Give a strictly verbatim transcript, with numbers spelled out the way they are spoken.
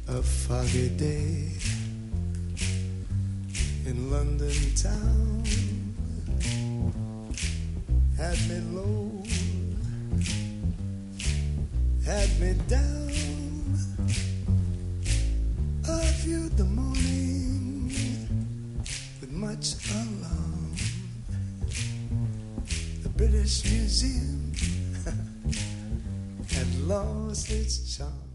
A foggy day in London town had me low, had me down. I viewed the morning with much alarm. The British Museum had lost its charm.